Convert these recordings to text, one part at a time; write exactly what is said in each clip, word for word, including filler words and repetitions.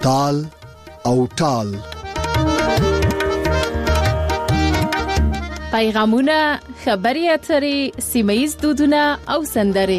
تال او ټال. پیغامونه، خبري اترې، سیمه‌ییز دودونه او سندرې.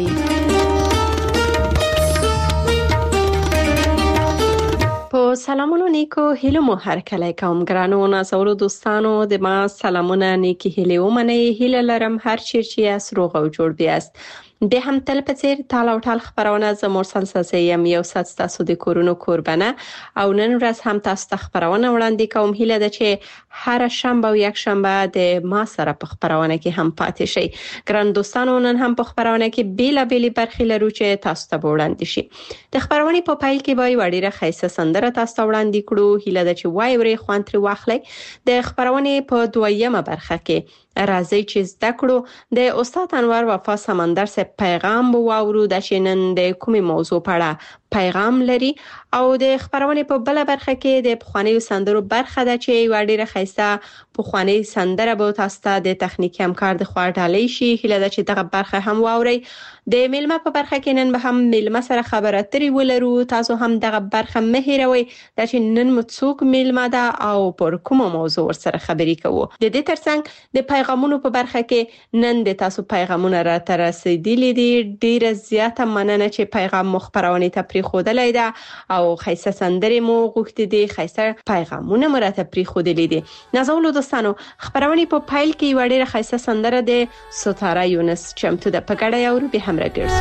په سلامونو نیکو هیلو مو هر کله کوم ګرانو نازولو دوستانو د ما سلامونه نیکی هیلو منی هیله لرم هر چیرچی اس روغ او جوړ بیاست. د هم تل په څیر تال او ټال خبرونه ز مرسل ساسیم یو سات تاسو د کورونو قربانه او نن ورځ هم تاسو ته خبرونه وړاندې کوم. هیله ده چې هر شنبه او یک شنبه د ما سره په خبرونه کې هم پاتې شي. ګران دوستانو نن هم په خبرونه کې بیلا بیلی برخې لرو چې تاسو ته وړاندې شي. د خبرونه په پایل کې وای وړيره خیسه سندره تاسو ته وړاندې کړو. هیله ده چې وای ورې خوانتري واخلي. د خبرونه په دویمه برخه کې راځي چې زده کړو د استاد انور وفا سمندر سه پیغام بو واورو د شنن د کومي موضوع په اړه پیغام لري او د خبرونه په بل برخه کې د پخوانی سندرو برخه ده چې وړيره خیسه پخوانی سندره به تاسو ته د تخنیکی همکار د خور ډالۍ شي. هیله ده چې دغه برخه هم واوري. د میلمه په برخه کې نن به هم میلمه سره خبرې اترې ولرو. تاسو هم دغه برخه مهیروي د چې نن مڅوک میلمه ده او پر کومه موضوع سره خبرې کوو. د دې ترڅنګ د پیغامونو په برخه کې نن د تاسو پیغامونه را تر رسیدلي دي. ډیره زیاته مننه چې پیغام مخبرونه ته پری خودلای ده او خیسه سندرې مو غوښتي دي. خیسه پیغامونه مرته پری خودلې دي. نازولو دوستانو خبرونه په پایل کې وړيره خیسه سندره د ستاره یونس چمتو د پګړې او به هم راګرځي.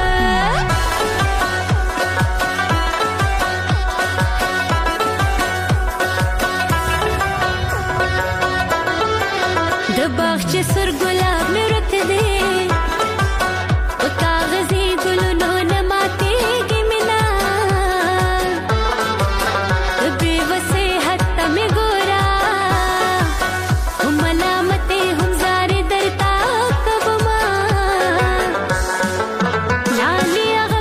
د باغ چې سر ګلاب مې رته دي او کاغذي ګلونو نه ماتېږي مینا د بې وسې حتی مې ګورا هم ملامتې هم زارې درتا کبما لالي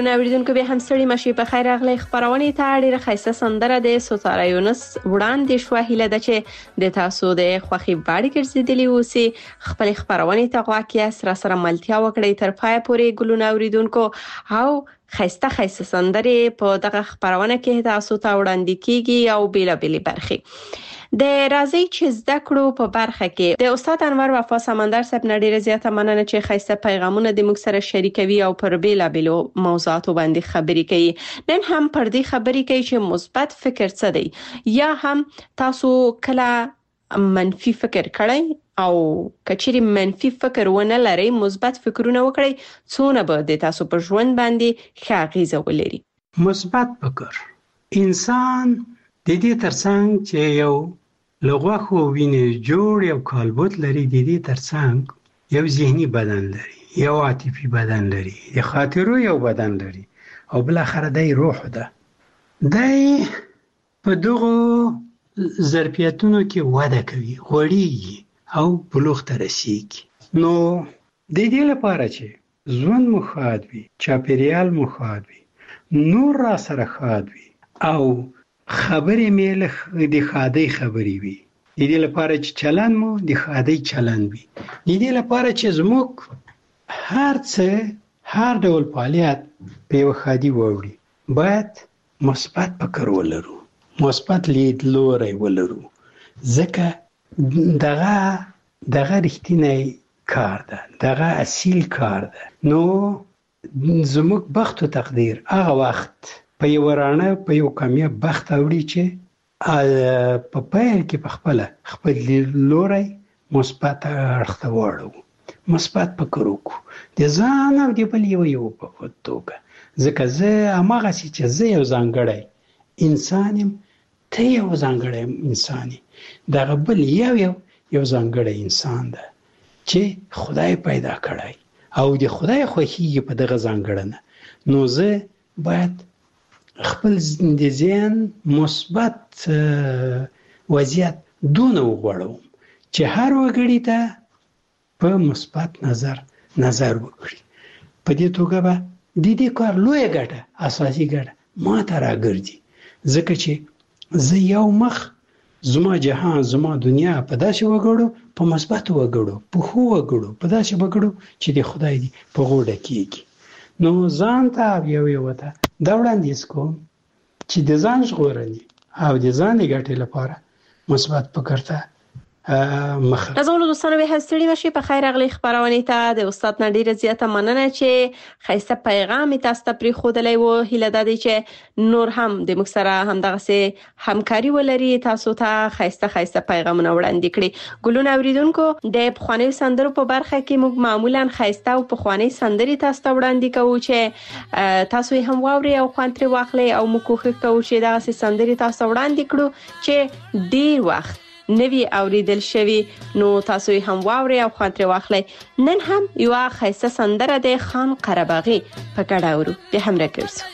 ګلونه اوریدونکو به هم ستړي مشي په خیر اغلی خبرونه ته ډیره خیسته سندره د سوتاره یونس وړاندې شو. هیله ده چې د تاسو د خوخي باړي ګرځیدلی اوسي. خپل خبرونه ته غواکیا سره سره ملتیا وکړي تر پای پورې ګلونه اوریدونکو او خیسته خیسته سندره په دغه خبرونه کې تاسو ته وړاندې کیږي او بیلا بیلی برخي د راځي چې زده کړو په برخه کې د استاد انور وفا سمندر صاحب نړۍ زیاته مننه چې خیسته پیغامونه د موږ سره شریکوي او پر بیلا بیلو موضوعاتو باندې خبرې کوي. نن هم پر دې خبرې کوي چې مثبت فکر څه دی یا هم تاسو کله منفي فکر کړئ او کچېری منفي فکر ونه لرئ مثبت فکرونه وکړئ څونه به د تاسو په ژوند باندې ښه اغیزه ولري. مثبت فکر انسان د دې ترڅنګ چې یو لغوخو وینې جوړ یو کالبوت لري د دې ترڅنګ یو ذهني بدن لري یو عاطفي بدن لري د خاطرو یو بدن لري او بل اخر د روح ده. دای په دغه ظرفیتونو کې وده کوي غوړي او بلوغ ته رسیږي. نو د دې لپاره چې ژوند مخاط وي چاپیریال مخاط وي نور را سره خاط وي او خبرې مې له د خادي خبرې وي د دې لپاره چې چلن مو د خادي چلن وي د دې لپاره چې زموږ هر څه هر ډول فعالیت په یو خادي ووري باید مثبت فکر ولرو مثبت لید لوري ولرو ځکه دغه دغه رښتینی کار ده دغه اصیل کار ده. نو زموږ بخت او تقدیر هغه وخت په یو ورانه په یو کامیاب بخت اوړي چې په پیل کې په خپل خپل لوري مثبت اړخ ته وړو مثبت فکر وکړو د ځان او د بل یو یو په توګه ځکه زه هغه چې زه یو ځانګړی انسان یم ته یو ځانګړی انسان یې دغه بل یو یو یو ځانګړی انسان ده چې خدای پیدا کړی او د خدای خوښي په دغه ځانګړنه. نو زه باید خپل د ذهن مثبت وضعیت دونه وغوړم چې هر وګړي ته په مثبت نظر نظر وکړي. په دې توګه به د دې کار لوی ګټه اساسي ګټه ما ته راګرځي ځکه چې زه یو مخ زما جهان زما دنیا په داسې وګړو په مثبت وګړو په خو وګړو په داسې وګړو چې د خدای دی په غوډه کېږي. نو ځان ته یو یو ته دا وړاندیز کوم چې د ځان ژغورنې او د ځان ګټې لپاره مثبت فکر ته مخ. نازولو دوستانو به هستړي مشي په خیر اغلی خبرونه ته د استاد نډیر زیاته مننه چې خیسته پیغام تاسو ته پری خودلې وو. هیله ده چې نور هم د مکسره هم دغه سه همکاري ولري تاسو ته خیسته خیسته پیغامونه وړاندې کړي. ګلونه اوریدونکو د پخوانی سندرو په برخه کې موږ معمولا خیسته او پخوانی سندري تاسو ته وړاندې کوو چې تاسو هم واوري او خوانتري واخلي او موږ کوښښ کوو چې دغه سه سندري تاسو وړاندې کړو چې ډیر وخت نوی اوریدل شوی. نو تاسو هم واوري او خاطر واخلئ. نن هم یو خیسه سندره د خان قرباغي په ګډه اورو به هم راکړو.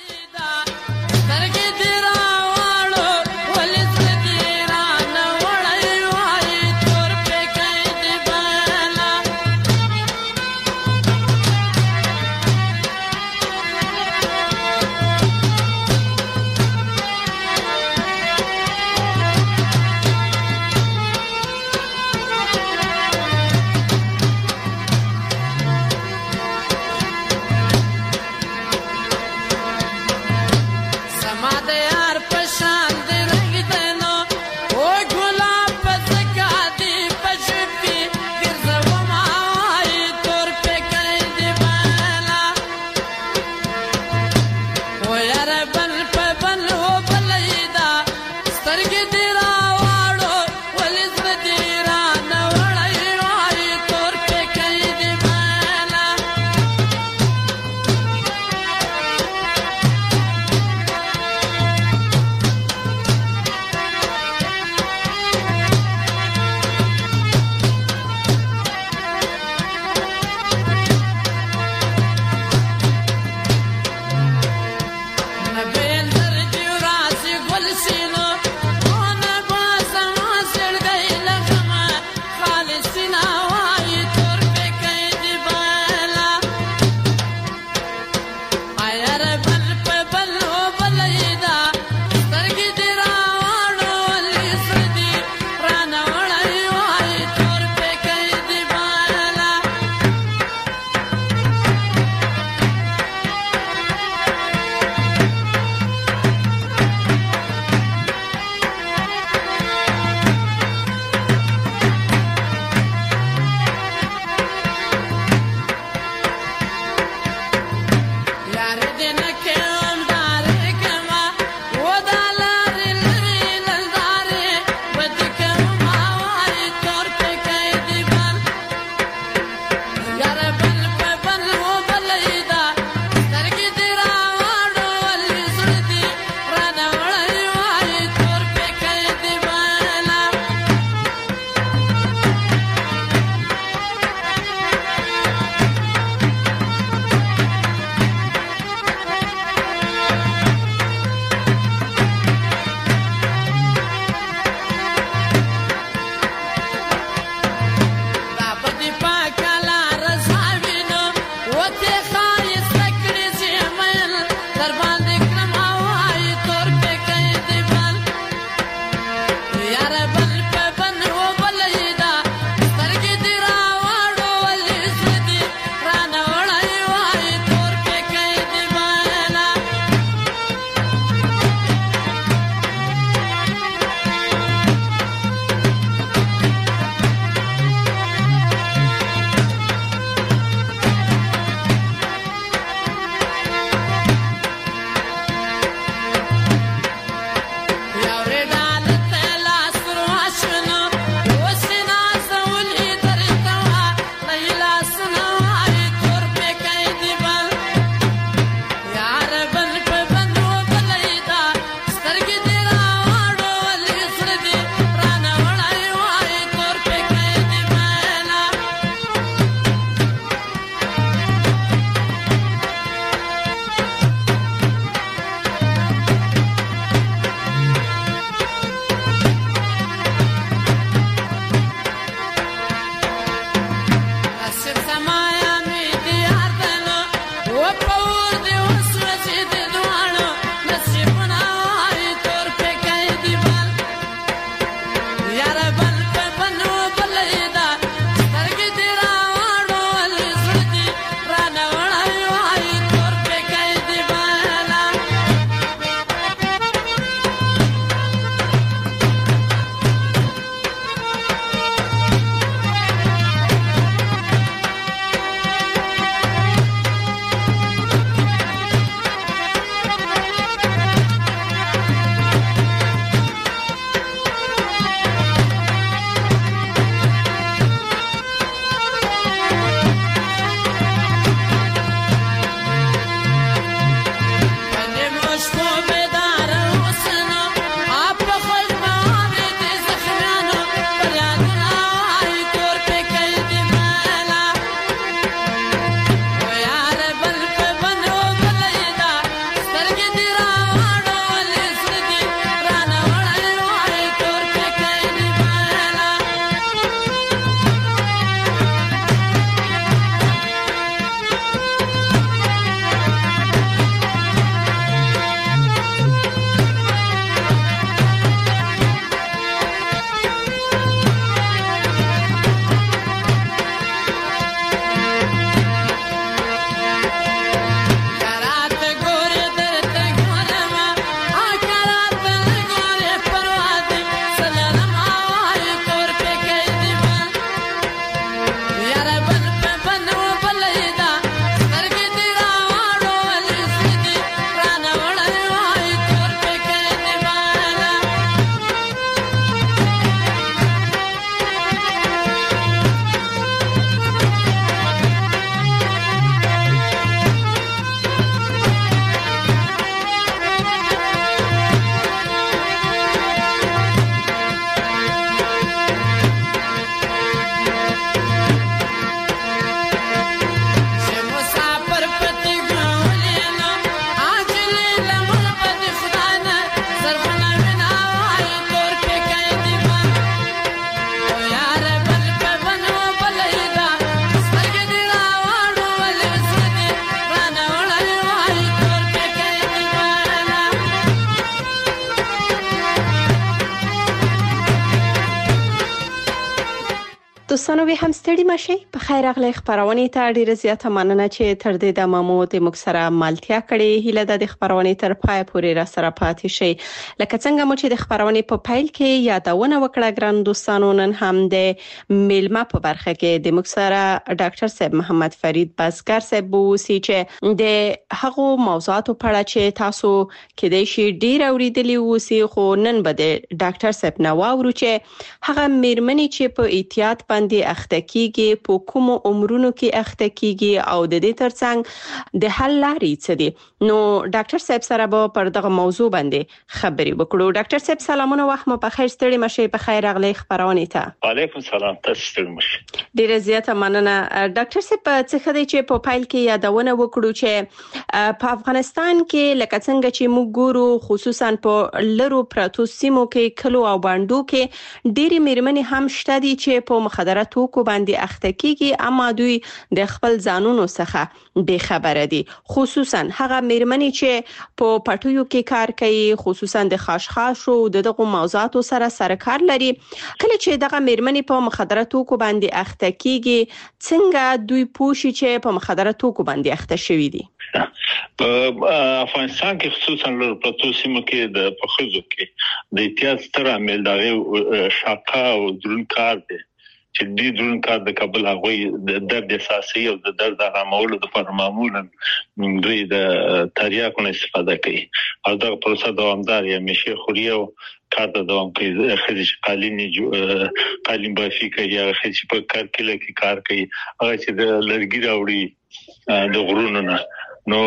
دوستانو به هم ستړي مشي په خیر اغلی خبرونه ته ډیره زیاته مننه چې تر دې د مامو د مکسره ملتیا کړي هله د خبرونه تر پای پورې را سره پاتې شي لکه څنګه مو چې د خبرونه په پایل کې یادونه وکړه ګران دوستانو نن هم د میلمه په برخه کې د مکسره ډاکټر صاحب محمد فرید بزګر صاحب وسی چې د هغو موضوعاتو په اړه چې تاسو کې د شي ډیر اوریدلی وسی خو نن به د ډاکټر صاحب نو اورو چې هغه میرمنې چې په احتیاط باندې اخته کیږي په کوم عمرونو کې اخته کیږي او د دې ترڅنګ د حل لارې څه دي نو ډاکټر صاحب سره به پر دغه موضوع باندې خبري وکړو ډاکټر صاحب سلامونه وخت مو په خیر ستړي مشي په خیر اغلی خبرونه ته علیکم سلام تاسو ستړي مشي ډیره زیاته مننه ډاکټر صاحب څه خدای چې په فایل کې یادونه وکړو چې په افغانستان کې لکه څنګه چې موږ ګورو خصوصا په لرو پراتو سیمو کې کلو او باندو کې ډېری میرمنې هم شته دي چې په مخدره توکو باندې اخته کیږي اما دوی د خپل ځانونو څخه بے خبره دي خصوصا هغه میرمنې چې په پټیو کې کار کوي خصوصا د خاشخاشو د دغه موضوعاتو سره سرکار لري کله چې دغه میرمنې په مخدره توکو باندې اخته کیږي څنګه دوی پوښي چې په مخدره توکو باندې اخته شوي دي په افغانستان کې خصوصا لور پروتو سیمو کې د پخوزو کې د احتیاط ستر عامل دغه شاقه او درون کار دی چې د درون کار د قبل هغه د درد اساسي او د درد آرامولو لپاره معمولا دوی د تریاکو نه استفاده کوي او دا پروسه دوامدار یا مشه خوري او کار د دوام کوي خځې قالینی قالین بافي کوي یا خځې په کار کې لکه کار کوي هغه چې د لرګي راوړي د غرونو نه نو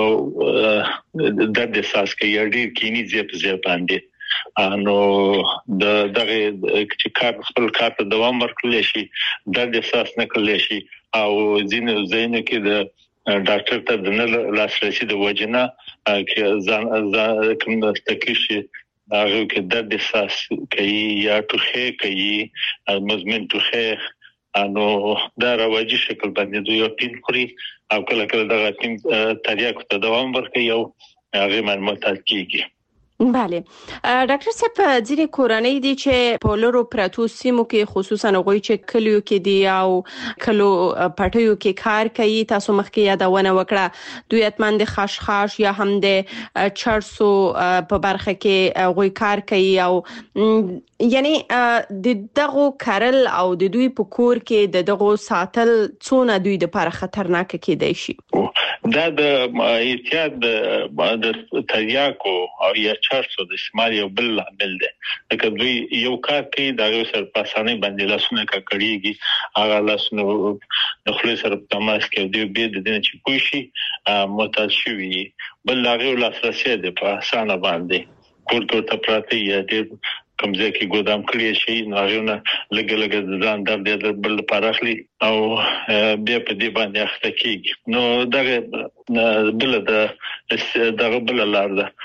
درد احساس کوي ډیر کینی زیات زیات باندې نو د دغه چې کار خپل کار ته دوام ورکړل شي درد احساس نه کړل شي او ځینې ځینې کې د ډاکټر ته د نه لاسرسي د وجنه کې ځان کوم د تکلیف هغه کې درد احساس کوي یا ټوخه کوي مزمن ټوخه انو دا راوځي شکل باندې دوی پین خوري او کله کله دغه پین تریاکو ته دوام ورکوي او هغه معلومات کیږي بله ډاکټر صاحب ځینې کورنۍ دي چې په لورو پراتو سیمو کې خصوصا غوي چې کلیو کې دي او کلو پټیو کې کار کوي تاسو مخکې یادونه وکړه دوی اتمن د خاشخاش یا هم د چرسو په برخه کې غوي کار کوي او یعنی د دغه کارل او د دوی په کور کې د دغه ساتل څونه دوی د لپاره خطرناک کېدای شي دا د احتیاط د تریاکو او یا چرسو د استعمال یو بل عامل دی لکه دوی یو کار کوي دا یو سر پاسانه باندې لاسونه کړيږي هغه لاسونه د خپل سره تماس کوي دوی به د دې چې کوشي متعال شي بل هغه لاسرسي دی په اسانه باندې کور کې ته پراته یا دې کومځه کې ګودام کړی شي نو هغه لګ لګ ځان درد د بل پراخلي او بیا په دې باندې اخته کیږي نو دغه بل د دغه بل لار ده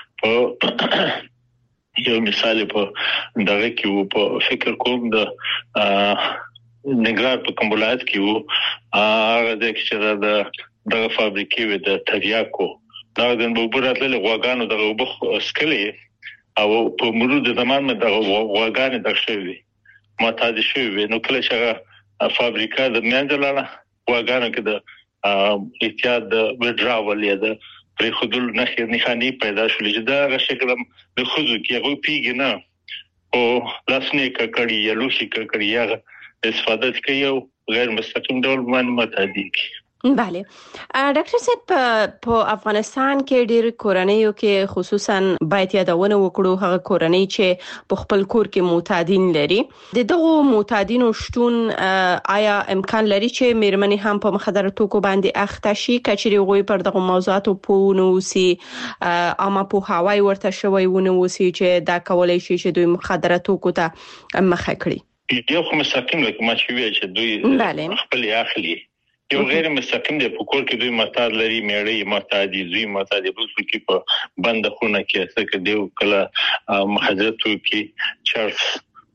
یو مثال په دغه کې په فکر کوم د نګران په کوم ولایت کې وو هغه د چې د دغه فابریکې و د تریاکو دا د مبراتله غواګانو دغه وبخ اسکلي او په مرور د زمان مې د غواګانې د شوی معتاد شوی نو کله چې فابریکا د میندلاله غواګانو کې د احتیاط د وډراول یا د پر خودل نه نخانی پیدا شولې چې دا شکل د خودو کې غو پیګ نه او لاسنه کړي یا لوشي کړي یا استفاده کوي او غیر مستقیم ډول معلومات دي بله ډاکټر صاحب په افغانستان کې ډېر کورنۍ کې خصوصا باید یادونه وکړو هغه کورنۍ چې په خپل کور کې معتادین لري د دغه معتادینو شتون آیا امکان لري چې میرمنې هم په مخدره توکو باندې اخته شي کچري غوي پر دغه موضوعاتو په نوسي اما په هواي ورته شوی ونوسي چې دا کولای شي چې دوی مخدره توکو ته مخه کړي یو خو مستقیم لکه ما چې وی چې دوی خپل اخلي یو غیر مستقیم دی په کور کې دوی معتاد لري میړې معتاد دي دوی معتاد دي بل کې په بند خونه کې څه کې دی کله مخدره توکي چرس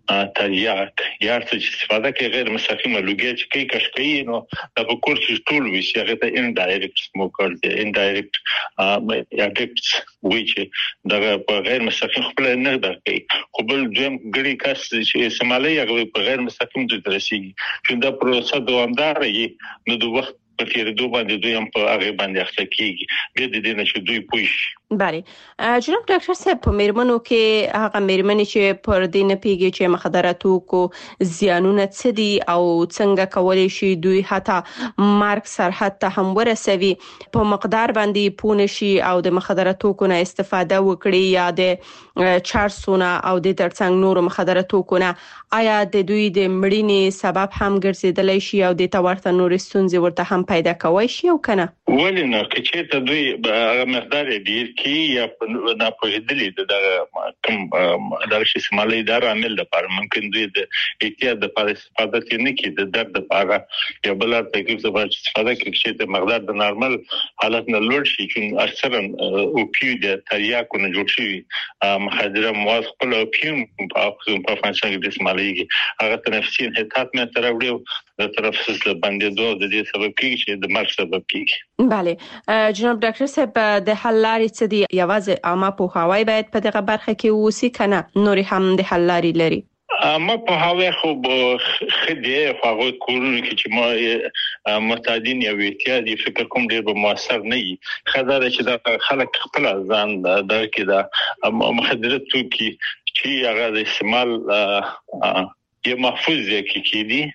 تریاک یا څه چې استفاده کوي غیر مستقیمه لوګي چې کوي کشکي نو د بکور چې ټول وي چې هغه ته انډایرکټ سموکر دی انډایرکټ یا ډیپټ وی چې دا غیر مستقیم خپل نه دا کوي خو بل دویم ګړي کس چې استعمالي هغه په غیر مستقیم د ترسيږي چې دا پروسه دوامدار وي نو د وخت په تیر دوه باندې دوی هم په هغه باندې اخته کیږي د دې نه چې دوی پوښ بله جناب ډاکټر صاحب په میرمنو کې هغه میرمنې چې پر دې نه پیږي چې مخدراتو کو زیانونه څه دي او څنګه کولای شي دوی حتی مارک سرحد ته هم ورسوي په مقدار باندې پونه شي او د مخدراتو کو نه استفاده وکړي یا د چارسونه او د ترڅنګ نور مخدراتو کو نه آیا د دوی د مړینې سبب هم ګرځیدلی شي او د تورته نور ستونزې ورته هم پیدا کوي شي او کنه ولې نه چې ته دوی هغه مقدار ډیر کی یا نه پوهېدلې د کوم د شي سمالي اداره عمل لپاره ممکن دوی د احتیاط لپاره استفاده کوي نه کی د درد لپاره یا بل تکلیف لپاره استفاده کوي چې د مقدار د نارمل حالت نه لوړ شي چې اکثرا او پیو د تریاکو نه جوړ شي مخدره مواد خپل پیو په په فانکشن کې د سمالي هغه تنفسي انحطاط مې تر وړو د تنفس باندې دوه د دې سبب کیږي چې د مرګ سبب کیږي بله جناب ډاکټر صاحب د حل لارې څه دي یوازې عامه پوهاوی باید په دغه برخه کې وسی کنه نور هم د حل لارې لري اما په هغه خو خدای خو هغه کورونه کې چې ما متعدین یا ویتیادي فکر کوم ډیر به موثر نه وي خدای چې دا خلک خپل ځان دا کې دا مخدرات توکي چې هغه د استعمال یو محفوظ ځکه کې دي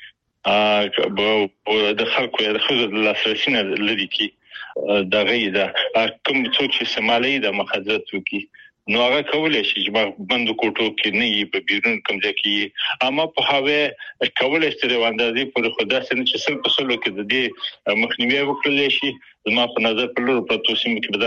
ا د خلکو د خزو د لاسرسي نه لري کې دا غي دا کوم څوک چې استعمالي د مخدرات توکي نو هغه کولای شي چې بندو کوټو کې نه یي په بیرون کوم ځای کې اما په هغه کولای شي د اندازې پر خدا سره چې څل په څلو کې د دې مخنیوي وکړل شي زما په نظر په لور په توسیم کې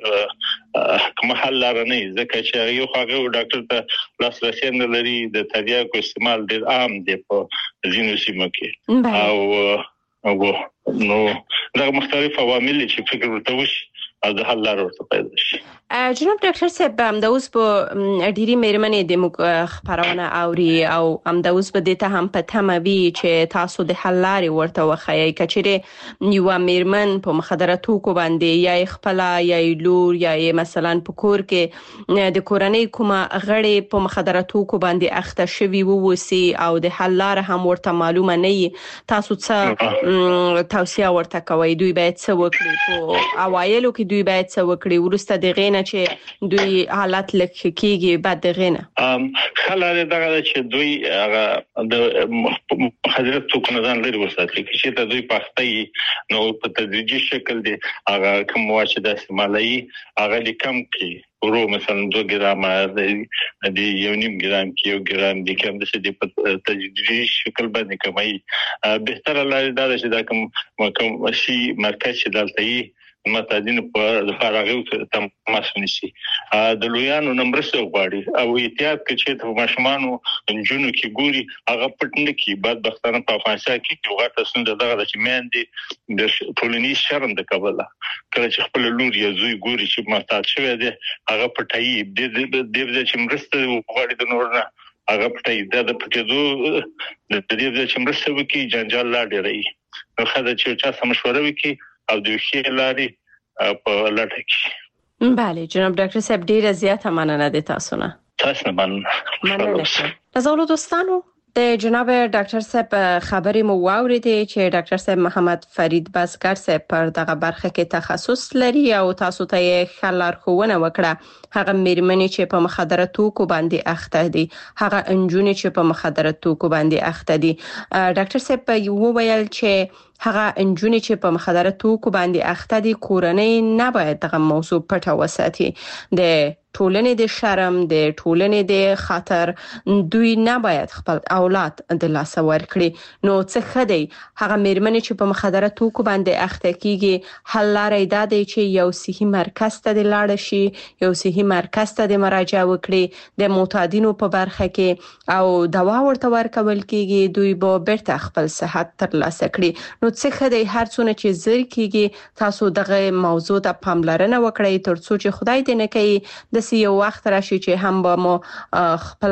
دا کوم حل لار نه ځکه چې یو هغه ډاکټر ته لاسرسي نه لري د تریاکو استعمال ډیر عام دی په ځینو سیمو کې او او نو دا مختلف عوامل چې فکر ورته وشي او د حل لار ورته پیدا شي جناب ډاکټر صاحب هم د اوس په ډيري میرمنې د خبرونه اوري او هم د اوس په دته هم په تموي چې تاسو د حل لارې ورته وخایي کچېره یو میرمن په مخدراتو کو باندې یا خپل یا لور یا مثلا په کور کې د کورنۍ کومه غړي په مخدراتو کو باندې اخته شوی ووسی او د حل لار هم ورته معلومه نه تاسو څه توصيه ورته کوي دوی باید څه وکړي په اوایلو کې دوی باید څه وکړي ورسته د غینه چې دوی حالت لکه کېږي بعد د غینه ام خلاره دغه چې دوی هغه د مخدرات توکو نه ځان لري وساتل چې ته دوی پخته نو په تدریجي شکل دی هغه کوم واچ د استعمالي هغه لیکم کې ورو مثلا دو ګرام د یو نیم ګرام کې یو ګرام د کوم د څه په تدریجي شکل باندې کمای به تر لاره دا چې دا کوم کوم شي مرکز چې دلته متعدین په فارغو تماس ونیسي د لویانو نمبرسه غواړي او احتیاط کې چې د ماشومانو جنونو کې ګوري هغه پټنه کې بعد بختانه په افغانستان کې یو غټه سند دغه چې مېندې د ټولنیز شرم د کابل کله چې خپل لور یا زوی ګوري چې محتاج شوی دی هغه پټایي د دې چې مرسته غواړي د نور نه هغه پټایي د پټېدو د دې چې مرسته وکي جنجال لا ډیري نو خدای چې چا سم مشوره وکي او د ویښې لارې په لټه کې بله جناب ډاکټر صاحب ډیره زیاته مننه د تاسو نه تاسو مننه مننه تاسو دوستانو د جناب ډاکټر صاحب خبرې مو واوریدې چې ډاکټر صاحب محمد فرید بزګر صاحب پر دغه برخه کې تخصص لري او تاسو ته یې خلار خوونه وکړه هغه میرمنې چې په مخدراتو کو باندې اخته دي هغه انجونې چې په مخدراتو کو باندې اخته دي ډاکټر صاحب یو ویل چې هغه انجونې چې په مخدراتو کو باندې اخته دي کورنۍ نه باید دغه موضوع پټه وساتي د ټولنې د شرم د ټولنې د خطر دوی نه باید خپل اولاد د لاس ورکړي نو څه خدای هغه میرمنې چې په مخدراتو کو باندې اخته کیږي حل لارې دا دی چې یو صحي مرکز ته د لاړ شي یو صحي مرکز ته د مراجعه وکړي د معتادینو په برخه کې او دوا ورته ورکول کیږي دوی به بیرته خپل صحت ترلاسه کړي نو څه خدای هر څونه چې زر کیږي تاسو دغه موضوع ته پاملرنه وکړئ ترڅو چې خدای دې نه کوي د یو وخت راشي چې هم به مو خپل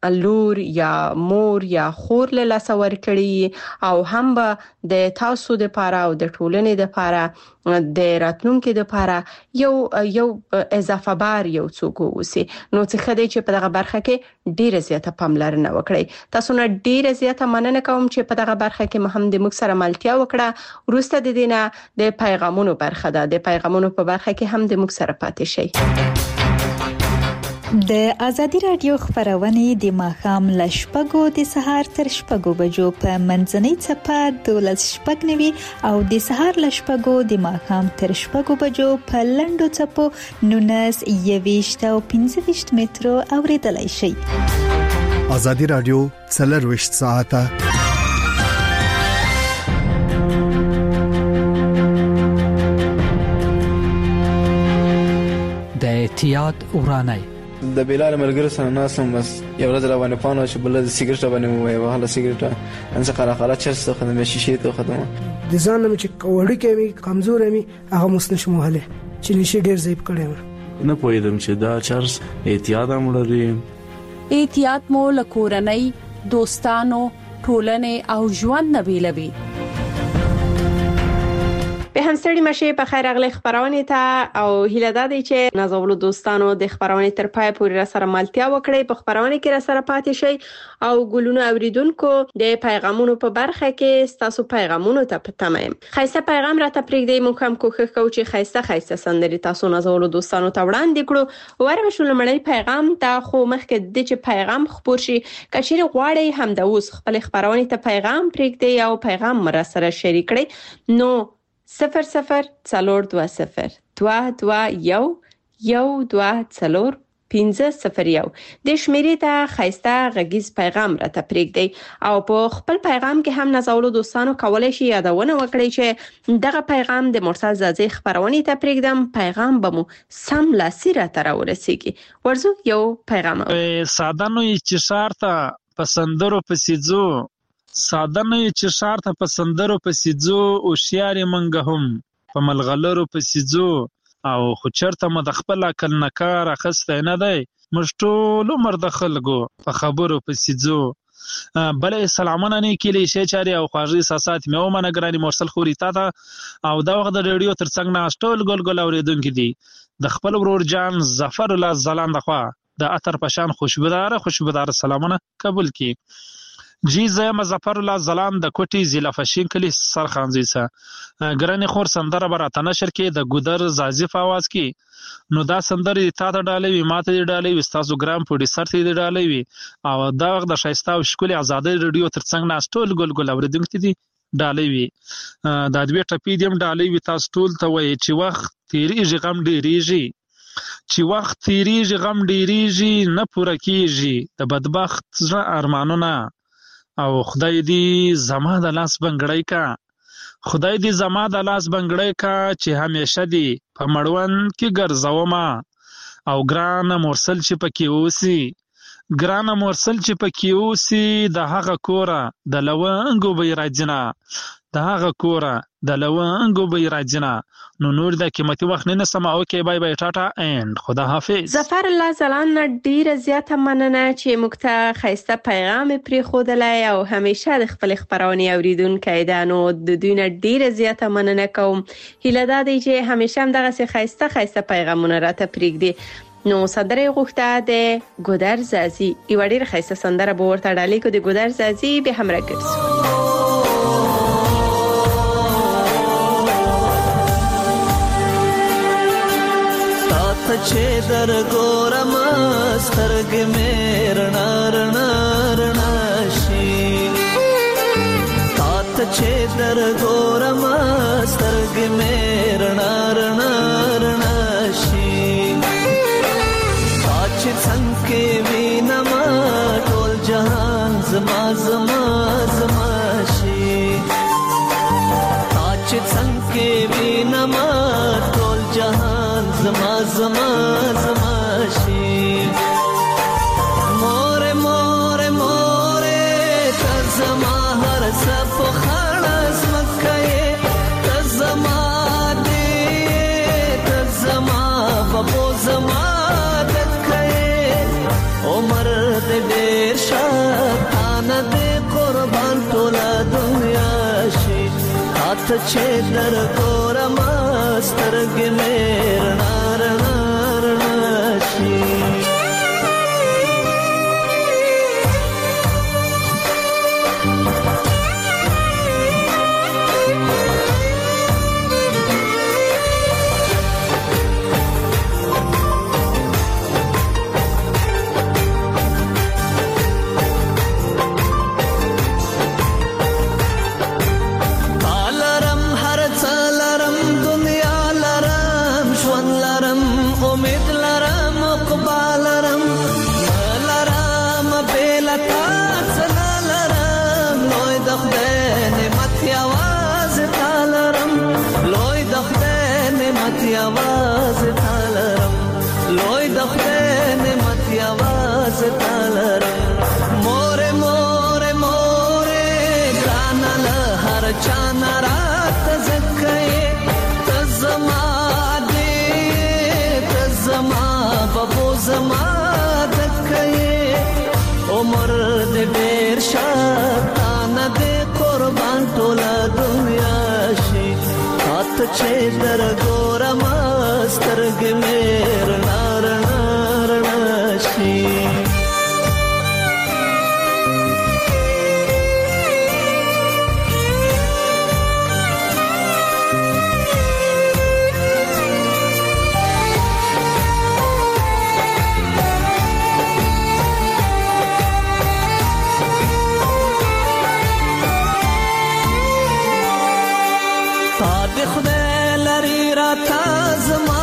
لور یا مور یا خور له لاسه ورکړي او هم به د تاسو د لپاره او د ټولنې د لپاره د راتلونکو د لپاره یو یو اضافه بار یو څوک وسی نو څه خدای چې په دغه برخه کې ډیره زیاته پاملرنه وکړي. تاسو نه ډیره زیاته مننه کوم چې په دغه برخه کې مهم د موږ سره ملتیا وکړه. ورسته د دینه د پیغامونو برخه ده، د پیغامونو په برخه کې هم د موږ سره پاتې شئ. د ازادي رادیو خبرونه د ماخام لشپګو د سهار تر شپږو بجو په منځنۍ چپه دولس شپږ نوي او د سهار لشپګو د ماخام تر شپږو بجو په لندو چپو نونس یويشت او پنځه ویشت مترو اوریدلای شئ. ازادي رادیو څلور وشت ساعته د احتیاط ورانای د بلال ملګری سره ناسم بس یو ورځ را باندې پانو چې بل د سیګریټ باندې وای وهله سیګریټ ان څه قره قره چرس ته خدمت شي ته خدمت د ځان مې چې وړي کې کمزور مې هغه مسنه شموله چې نشي ډیر زیب کړم نه پوهیدم چې دا چرس احتیاط هم لري. احتیاط مو لکورنۍ دوستانو ټولنې او ژوند نه بیلوي. به هم ستړي مشه په خیر اغلی خبرونه ته او هیله ده چې نازولو دوستانو د خبرونه تر پای پورې را سره ملتیا وکړي. په خبرونه کې را سره پاتې شي او ګلونو اوریدونکو د پیغامونو په برخه کې تاسو پیغامونو ته پتمایم. خیسته پیغام را ته پرېږدئ. موږ هم کوښښ کوو چې خیسته خیسته سندري تاسو نازولو دوستانو ته وړاندې کړو. ورغه شو لمړی پیغام ته خو مخکې د چې پیغام خبر شي کچېر غواړي هم د اوس خپل خبرونه ته پیغام پرېږدئ او پیغام را سره شریک کړئ. نو صفر صفر څلور دوه صفر دوه دوه یو یو دوه څلور پنځه صفر یو د شمیرې ته خیسته غږیز پیغام را ته پرېږدئ او په خپل پیغام کې هم نازولو دوستانو کولای شي یادونه وکړي چې دغه پیغام د مرسل زازي خبرونه ته پرېږدم. پیغام به مو سم لاسي را ته ورسیږي. ورزو یو پیغام ساده نو چې شارته پسندرو پسیځو ساده نه چې شار ته پسندرو پسیځو او شیار منګه هم په ملغلرو پسیځو او خو چرته مد خپل عقل نکار اخسته نه دی مشټول عمر د خلکو په خبرو پسیځو. بلې سلامونه نه کلی شي چاري او خواږه اساسات مې او منګراني مرسل خوري تا ته او دا وخت د ریډیو ترڅنګ نه اشټول ګل ګل اوریدونکو دي د خپل ورور جان ظفر الله زلان دخوا د اتر پشان خوشبودار خوشبودار سلامونه قبول کی. جی زه مظفر الله زلان د کوټي ضلع فشین کلی سرخانزي سه ګرانی خور سندره براته نشر کې د ګودر زازف आवाज کې نو دا سندره تا ته ډالې وي ماته دی ډالې وي تاسو ګرام پروډوسر ته دی ډالې وي او دا د شایسته او شکل آزادۍ ریډیو ترڅنګ ناستول ګل ګل اوریدونکو دي ډالې وي دا دوی ټپی دیم ډالې وي تاسو ټول ته وای چې وخت تیریږي غم ډیریږي چې وخت تیریږي غم ډیریږي نه پوره کیږي د بدبخت زړه ارمانونه او خدای دې زما د لاس بنګړی کا خدای دې زما د لاس بنګړی کا چې همیشه دې په مړوند کې ګرځوما او ګران مرسل چې پکې اوسي ګران مرسل چې پکې اوسي د هغه کوره د لونګو به راځنه د هغه کوره د لونګو به راځنه نو نور د قیمتي وخت نه سم او کې بای بای ټاټا اند خدا حافظ. ظفر الله زلان ډیره زیاته مننه چې موږ ته خیسته پیغام پرې خودلای او همیشه د خپل خبرونه اوریدونکو ده. نو د دوی نه ډیره زیاته مننه کوم. هیله ده چې همیشه هم دغه خیسته خیسته پیغامونه راته پرېږدي. نو سندره غوښته د ګودر زازي یو ډیره خیسته سندره به ورته ډالې کو د ګودر زازي به همراه ګرځو. چې در ګورم سترګې مې رڼا رڼا رڼا شي تاته چې در ګورم سترګې مې رڼا رڼا رڼا شي تا چې څنګه وینم ټول جهان زما زما زما شي تا چې څنګه وینم ټول جهان زما زما زما شي مور مور مور ته زما هر څه په خړس مکه ته زما دې ته چې در ګورم سترګې مې رڼا رڼا رڼا شي आवाज तालरम लोई दखते ने मत आवाज तालरम मोरे मोरे मोरे जानल हर चाना रात जके तजमा दे तजमा बबो जमा दके उमर दे बेर शातान दे कुर्बान टोला दुनिया शी हाथ छे दर गोरम سترګې مې رڼا رڼا رڼا شي تا دې خدای لري راته زما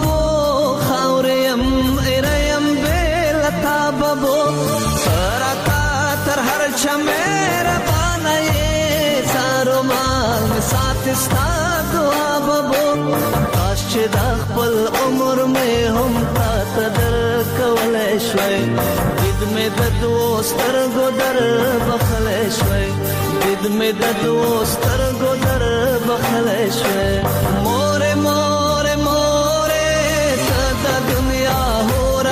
بابو سراتا تر هر چمیر بانای سارو مال می سات استا دعا بابو کاش چې د خپل عمر می هم تا تدر کولای شوي دید می د دوستر ګدر بخلای شوي دید می د دوستر ګدر بخلای شوي مور مور مور ته د دنیا هور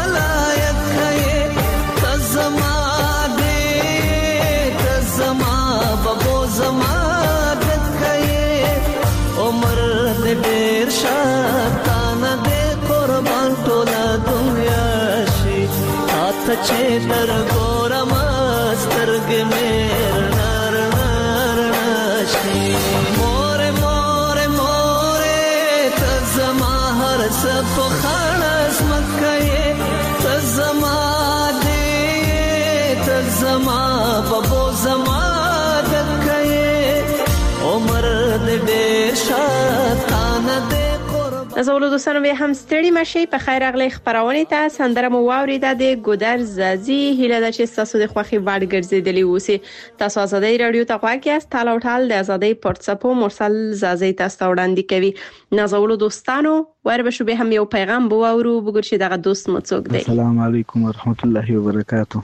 ډېر شاتانه دې قربان ټوله دنیا شي تاته چې در ګورم سترګې مې رڼا رڼا رڼا شي مورې مورې مورې ته زما هر څه په خاڼه ځمکه یې ته زما دې ته زما ببو زما دکه یې عمر دې ډېر شاتانه دې نازولو دوستانو به هم ستړي مشي په خیر اغلی خبرونه ته سندره مو واوریده د ګودر زازي هله د چې تاسو د خوخي وړ ګرځیدلی اوسې تاسو آزادۍ رادیو ته غواړئ چې تاسو ټال د آزادۍ پورتسپو مرسل زازي تاسو وړاندې کوي نازولو دوستانو ور به شو به هم یو پیغام بو اورو وګور چې دغه دوست مو څوک دی السلام علیکم ورحمت الله وبرکاتو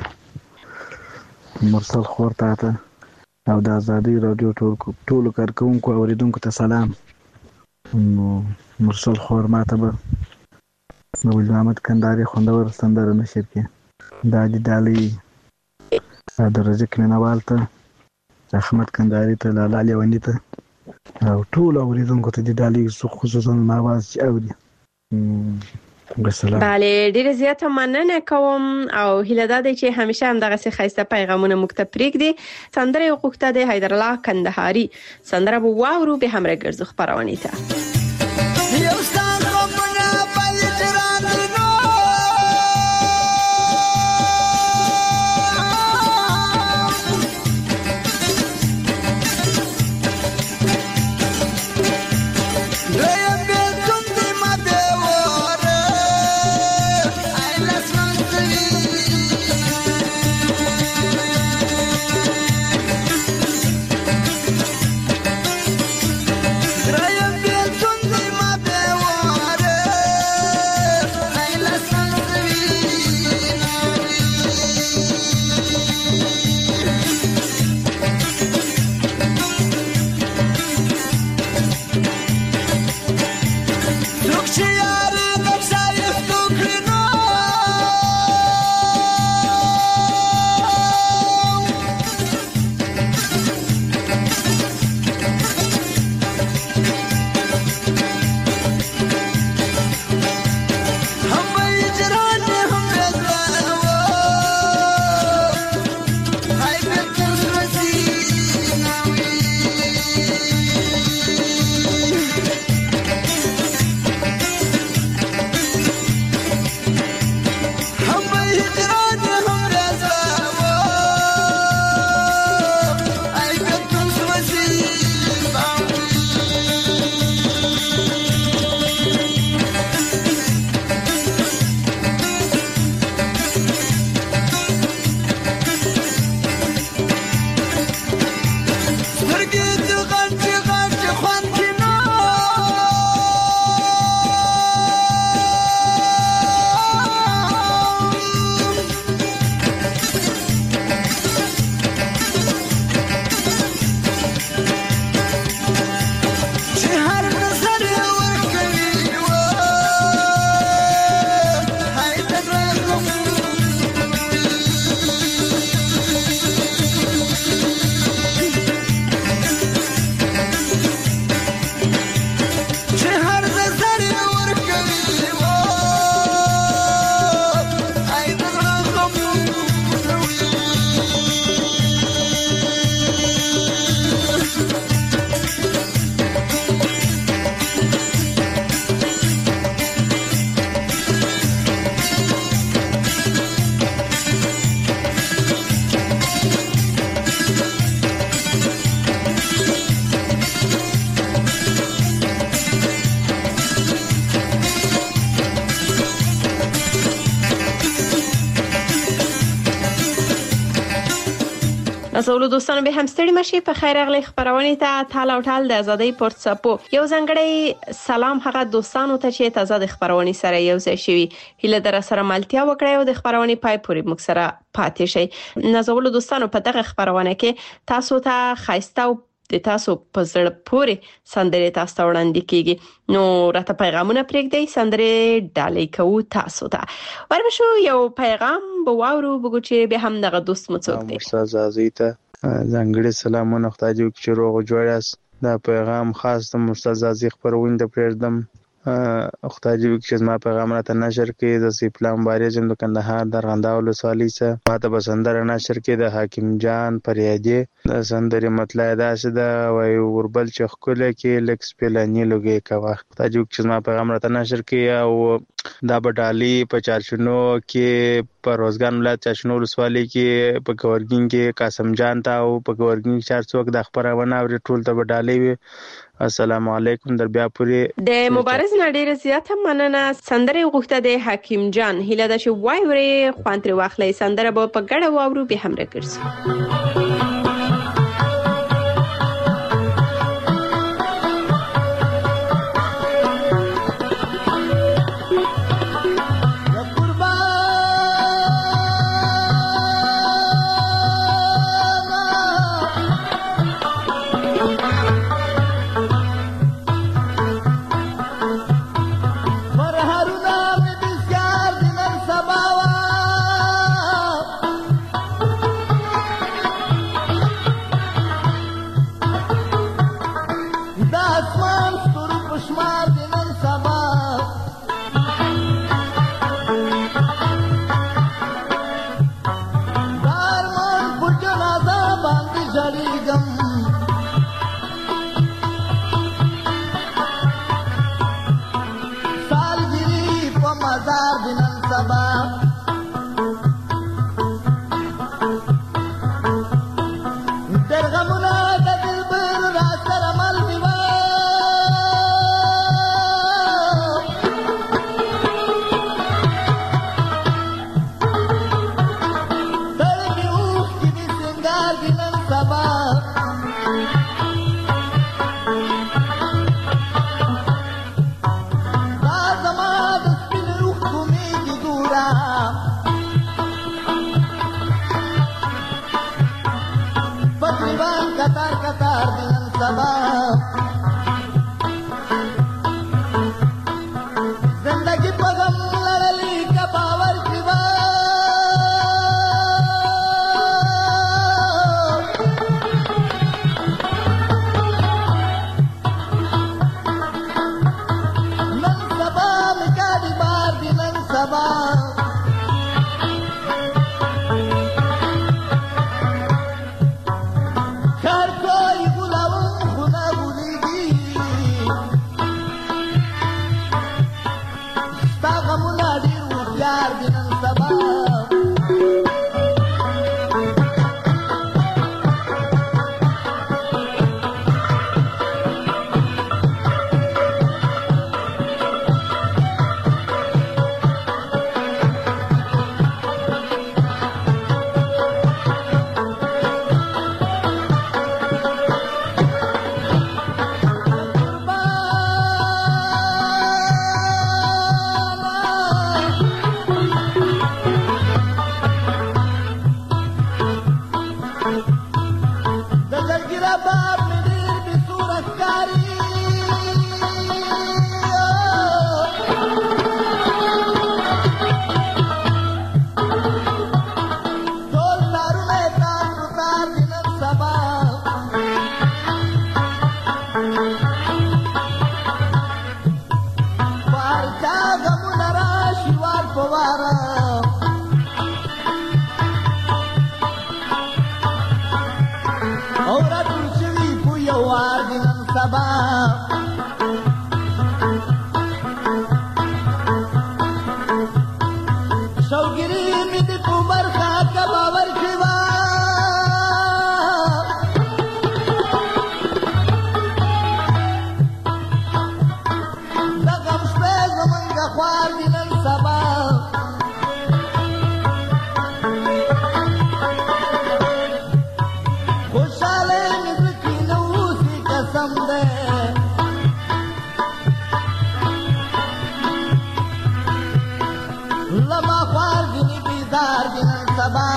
مرسل خور ته او د آزادۍ رادیو ټول ټول کارکونکو اوریدونکو ته سلام نو مرسل خور ماته به نو محمد کنداري خوندور سندره نشر کې دا د دالي د رزق مینوال ته احمد کنداري ته لاله لیونی ته او ټول اوریدونکو ته د دالي خصوصا ماواز اوري بله ډیره زیاته مننه کوم او هیله ده چې همیشه هم دغه څه خاصه پیغامونه مکتب پرېږدي سندره وغوښته د حیدر الله کندهاري سندره بو واورو به هم راګرځو خبرونه ته Raya نازولو دوستانو به هم ستړي مشي په خیر اغلی خبرونه ته ټال او ټال د ازادۍ پورتسپو یو ځنګړی سلام هغه دوستانو ته چې تازه د خبرونه سره یو ځای شوي هله در سره ملتیا وکړی او د خبرونه پای پورې موږ سره پاتې شي. نازولو دوستانو په دغه خبرونه کې تاسو ته خایسته او د تاسو په زړه پورې سندرې تاسو ته وړاندې کیږي نو راته پیغامونه پرېږدئ سندرې ډالۍ کوو تاسو ته. وربشو یو پیغام به واورو بګو چې به هم دغه دوست مو څوک دی. استاد عزیز ته ځانګړي سلامونه خدای دې وکړي چې روغ جوړ یاست. دا پیغام خاص د استاد عزیز خبرونه ته پرېږدم. خدای دې وکړي چې زما پیغام راته نشر کړي. د سیپلا مبارز د کندهار د رغنده ولسوالۍ څخه ماته به سندره نشر کړي د حاکم جان فریادي. د سندرې مطلب داسې ده وایي وربل چې ښکلی کې لږ سپېلني لوګی کوه. خدای دې وکړي چې زما پیغام راته نشر کړي. او دا به ډالۍ په چارشنو کې په روزګان ولایت چارشنو ولسوالۍ کې په ګورګین کې قاسم جان ته او په ګورګین کې چار څوک د خبرونه اوري ټول ته به ډالۍ وي. السلام علیکم در بیا پورې د مبارز نډیر زیاته مننه. سندره غوښته د حکیم جان هله د شو وای وری خوانتري واخلې سندره به په ګډه واورو به هم راکړسي. ده لما خوار گنی بیدار گنن سبا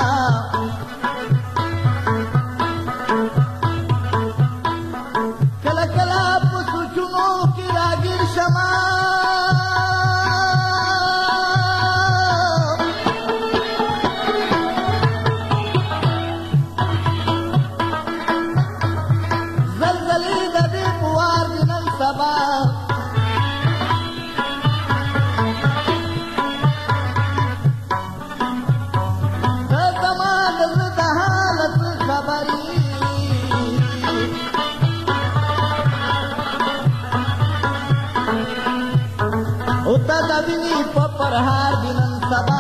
کلا کلا پسو چونو کی راگیر شما परहार दिनन सबा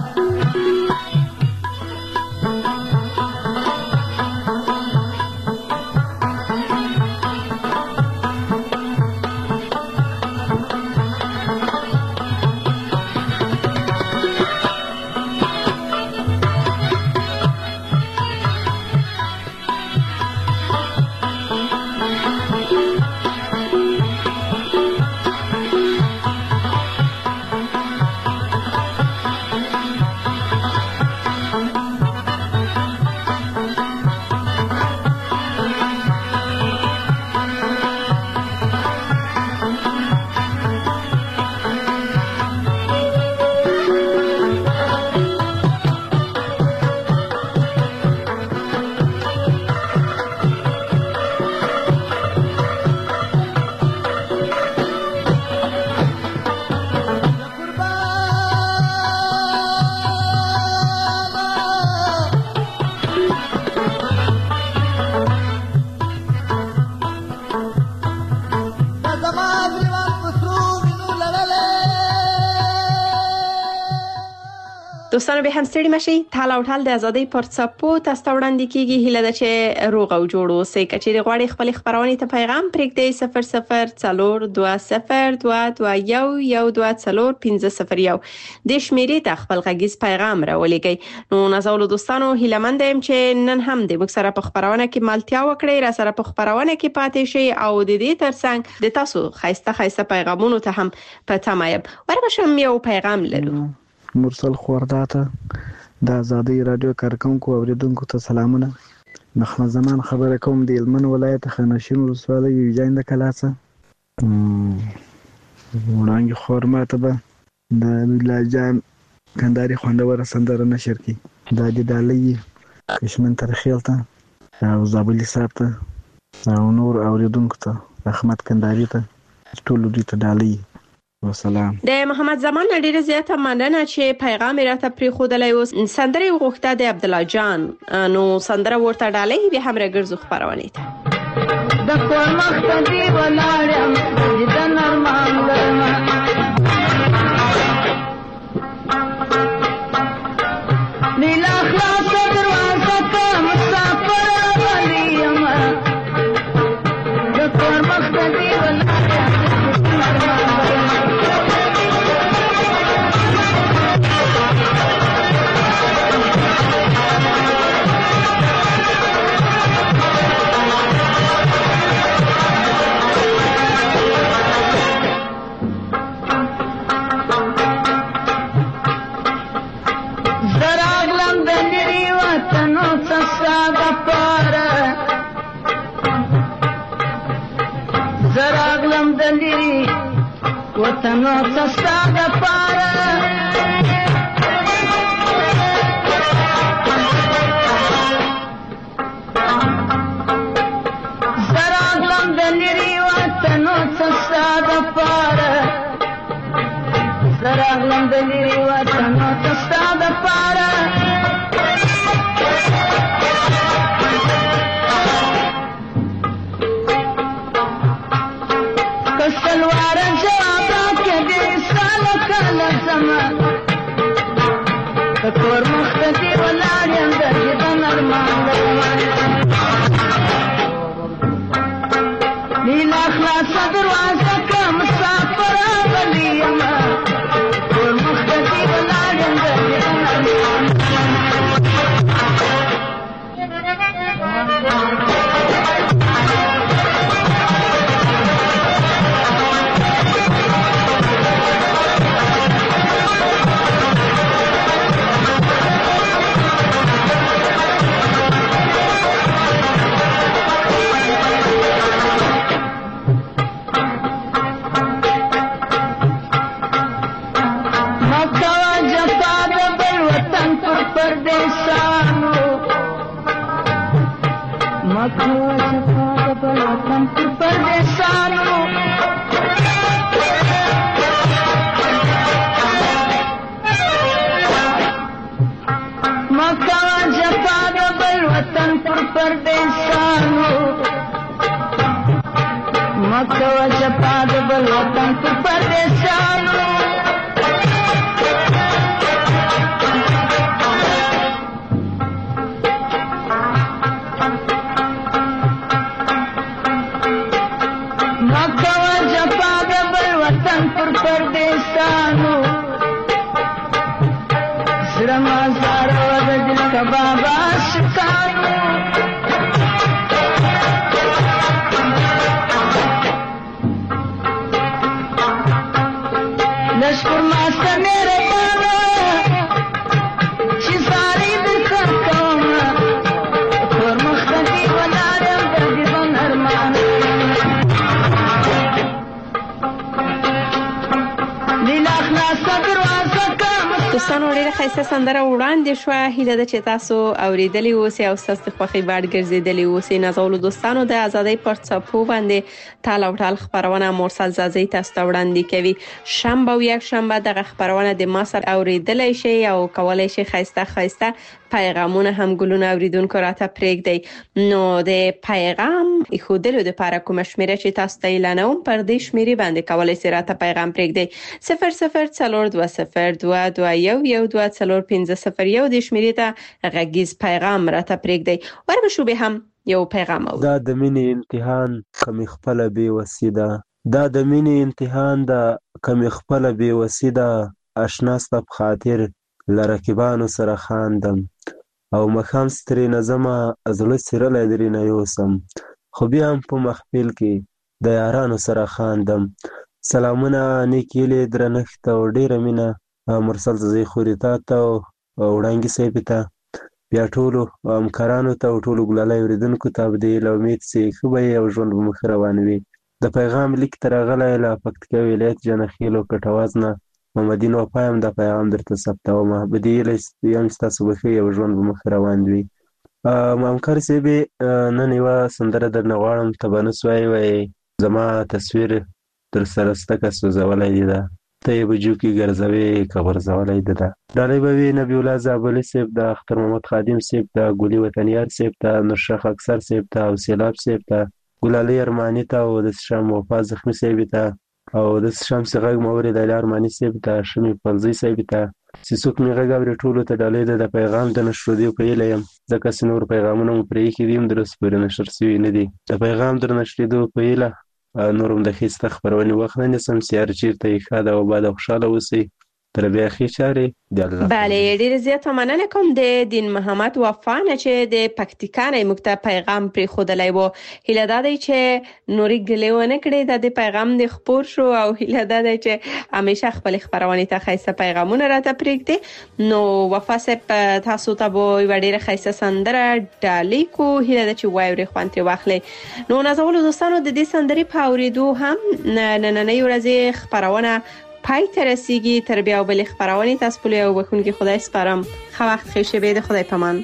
دوستانو به هم ستړي مشي تاله او ټال د ازادۍ پر څپو تاسو وړاندې کیږي هیله ده چې روغ او جوړ اوسئ کچېرې غواړئ خپل خبرونه ته پیغام پرېږدئ صفر صفر څلور دوه صفر دوه دوه یو یو دوه څلور پنځه صفر یو د شمیرې ته خپل غږیز پیغام راولېږئ نو نازولو دوستانو هیله مند یم چې نن هم د موږ سره په خبرونه کې مالتیا وکړئ را سره په خبرونه کې پاتې شئ او د دې ترڅنګ د تاسو خایسته خایسته پیغامونو ته هم په تمه یم ورغشم یو پیغام لرو مرسل خورداته د ازادي رادیو کارکونکو اوریدونکو ته سلامونه نخنه زمان خبره کوم د هلمند ولایت خانشین ولسوالۍ یو ځای د کلاسه وړاندې خورماته به د بلاجان کنداري خوندوره سندره نشر کی د دې دالۍ کشمن ترخیل ته او زابلی صاحب ته او نور اوریدونکو ته احمد کنداري ته ټول دوی ته دالۍ وسلام د محمد زمان ډیره زیاته مننه چې پیغام راته پری خودلای اوس سندره غوښته د عبد الله جان نو سندره ورته ډالۍ به هم راګرځو خبرونه ته د کور مخ ته دی ولاړم د نرمان لرما نیلا خلاص دروازه ته مسافر ولیم د کور مخ ته دی ولاړم زراغلم دلی وطنو سستا د پاره زراغلم دلی وطنو سستا د پاره زراغلم دلی وطنو سستا د پاره سلوار جواب کې دې ساله کله زما کور مختدي ولاړ یم د دې نرمان نیلا خلاص دروازه کې مسافر ولیم کور مختدي ولاړ یم د دې نرمان پر پردیسانو مکه جفا د بل وطن پر پردیسانو مکه جفا د بل وطن پر پردیسانو پردیسانو سره مازار و د دل کباب عاشقانو لشکر ماسته مهربانه چې ساري د سر کومه کور مخته کې ولاړم د ژوند ارمان دوستانو ډیره ښایسته سندره وړاندې شوه. هیله ده چې تاسو اوریدلې اوسئ او ستاسو د خوښې وړ ګرځېدلې اوسئ. نازولو دوستانو د ازادۍ پر څپو باندې تال او ټال خپرونه مرسل زازۍ تاسو ته وړاندې کوي. شنبه او یک شنبه دغه خپرونه د ما سره اوریدلای شي او کولای شي ښایسته ښایسته پیغامونه هم ګلونه اوریدونکو راته پرېږدي. نو د پیغام ایښودلو لپاره کومه شمیره چې تاسو ته اعلانوم پر دې شمیرې باندې کولای شئ راته پیغام پرېږدي. صفر صفر څلور دوه صفر دوه دوه یو یو دوه څلور پنځه صفر یو د شمیرې ته غږیز پیغام راته پرېږدي. ورغشو به هم یو پیغام او دا د مینې امتحان کمی خپل بې وسیده دا د مینې امتحان دا کمی خپل بې وسیده آشنا ست په خاطر لرکبانو سره خاندم او مخام ستري نظم ازله سره لري نه یوسم خو بیا هم په محفل کې د یارانو سره خاندم. سلامونه نیکیلې درنښت او ډیره مینه مرسل زئی خوري تا ته وړاندې سي پتا بیا ټولو همکارانو ته او ټولو ګلالای اوریدونکو ته به د امید سي خو به یو ژوند به مخ روان وي. د پیغام لیک تر غلې لا پکتیکا ولایت جنخیل او کټوازنه محمدین و پایم د پیغام درته ثبتوم به دی یم تاسو به یو ژوند به مخ روان وي. همکار سي به نن یو سندره درنه غواړم ته بنو سوای وای زما تصویر در سره ستکه سوزولای دی دا ته بجو کې ګرځوي کبر زولای دی دا ډالۍ به وي نبی الله زابلی سیب د اختر محمد خادم سیب د ګولي وطنیار سیب ته نورشاه اکثر سیب ته او سیلاب سیب ته ګلالي ارمانی ته او د شام وفا زخمی سیب ته او د شمس غږ موري د ارمانی سیب ته شمی پلزی سیب ته سیسوک می غږ اوري ټولو ته ډالۍ د پیغام د نشر دی په لیم ځکه سنور پیغامونه مو پرې کې دیم درس پر نشر سوي نه دي د پیغام در نشر دی په له نورم د خېسته خبرونه وخت نه سم سیار چیرته ښه او بعد خوشاله اوسئ تر بیا خې چاري د الله. بله ډیر زیاته مننه کوم د دین محمد وفا نه چې د پکتیکانې مکته پیغام پرې خودلای وو. هیله ده چې نوري ګلیونه کړي د پیغام د خبر شو او هیله ده چې همیشه خپل خبرونه ته خیسه پیغامونه راته پرېږدي. نو وفا سپ تاسو ته به وړي خیسه سندره ډالۍ کو هیله ده چې وایوري خوانته واخلې. نو نازولو دوستانو د دې سندري په اوریدو هم نننۍ ورځې خبرونه پای ته رسیږي. تر بیا بل خبرونه تاسو په یو وخت کې خدای سپارم. خو وخت ښه شي به د خدای پامان.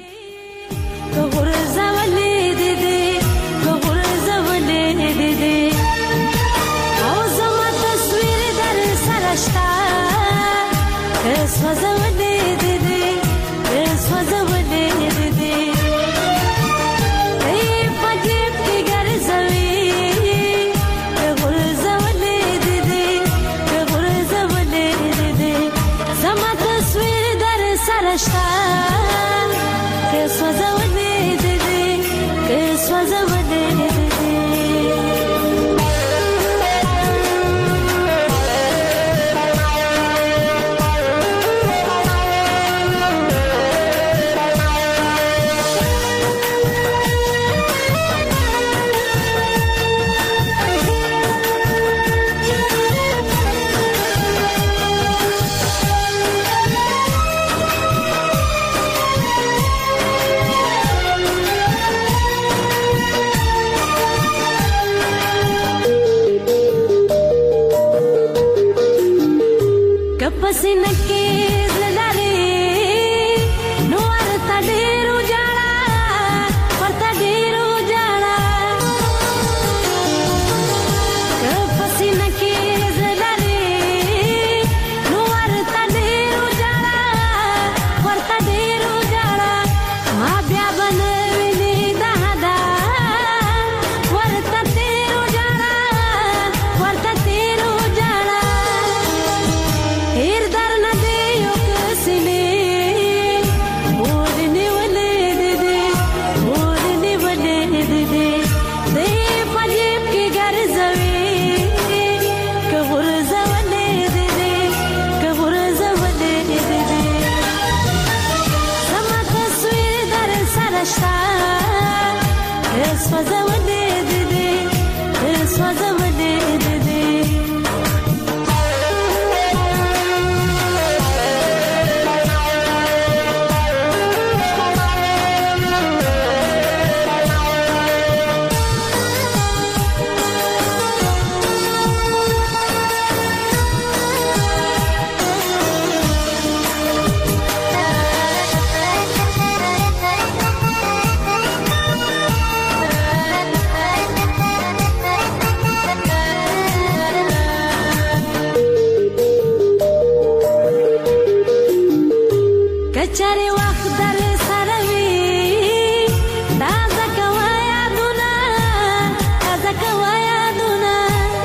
کچره وخت در سره وي تازه کوه یادونه تازه کوه یادونه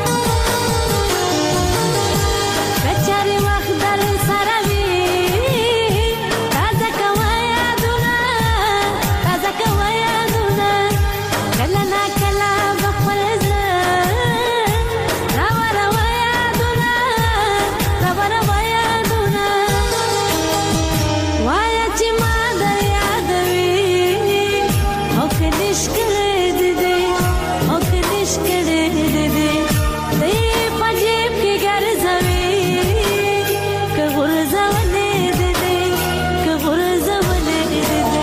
کچره وخت در سره وي تازه کوه یادونه تازه کوه یادونه کله نا کله بخپل زړه راوړوه یادونه راوړوه یادونه وایه چې ما در یادوي او که دېش کړی دې دې او که دېش کړی دې دې دی په جیب کې ګرځوي که غورځولې دې دې که غورځولې دې دې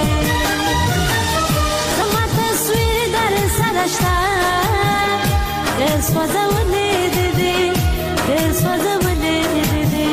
زما تصویر در سره شته که سوځولې دې دې که سوځولې دې دې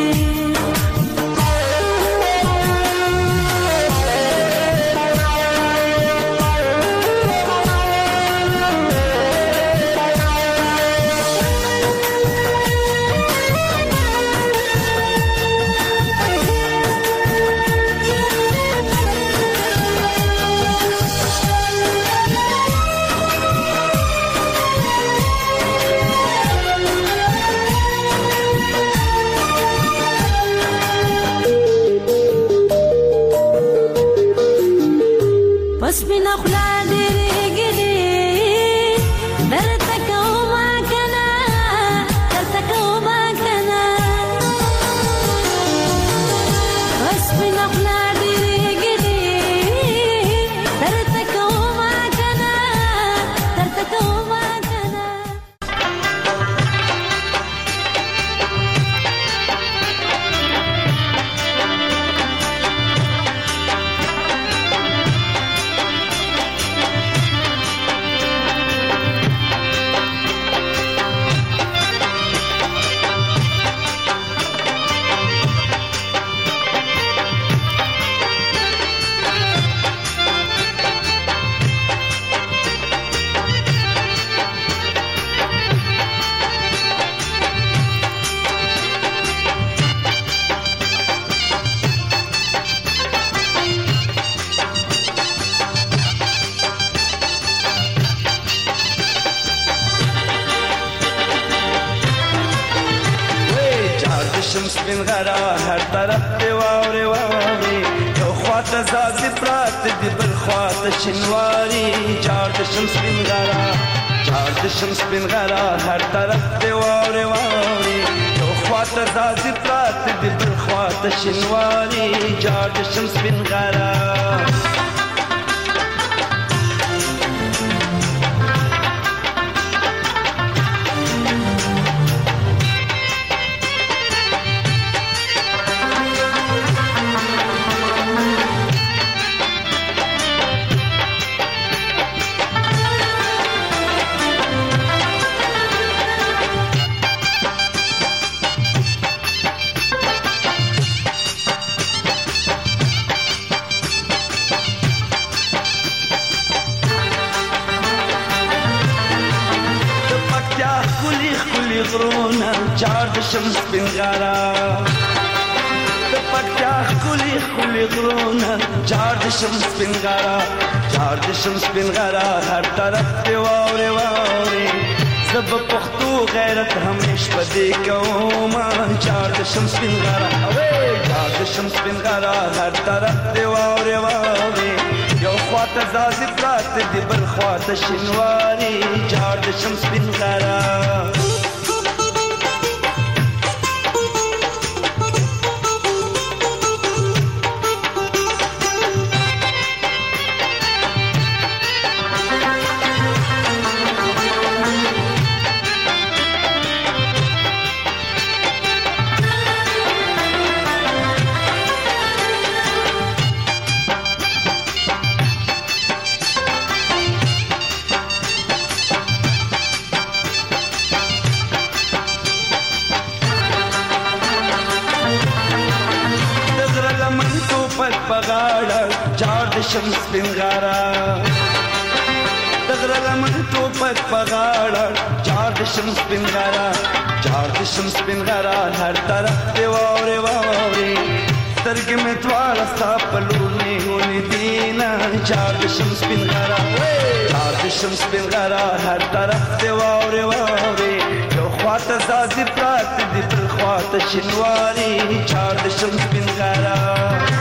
بس مين أخلا ديري قدي درتك وما كنا درتك وما كنا بس مين أخلا ديري قدي درتك وما كنا درتك وما كنا شمس بن غرا هر طرف دی واوري واوري یو خواته زازي پرات دی بل خواته شنواري چار د شمس بن غرا چار د شمس بن غرا هر طرف دی واوري واوري یو خواته زازي پرات دی بل خواته شنواري چار د شمس بن غرا غرونا چار د شمس بن غرا د پکتیا خولي خولي غرونا چار د شمس بن غرا چار د شمس بن غرا هر طرف دی واوري واوري زب پختو غیرت همیش پدې کوم چار د شمس بن غرا اوه چار د شمس بن غرا هر طرف دی واوري واوري یو خواته زازي پرات دی بل خواته شنواري چار د شمس بن غرا شمس بن غرا دغره لمن ټوپک پغاړه چار د شمس بن غرا چار د شمس بن غرا هر طرف دی واوري واوري سترګې مې دواړه ستا په لور نیولې دي نه چار د شم سپین غرا چار د شم سپین غرا هر طرف دی واورې واورې یو خواته ځاځي پراته دي بل خواته شینواري چار د شم سپین غرا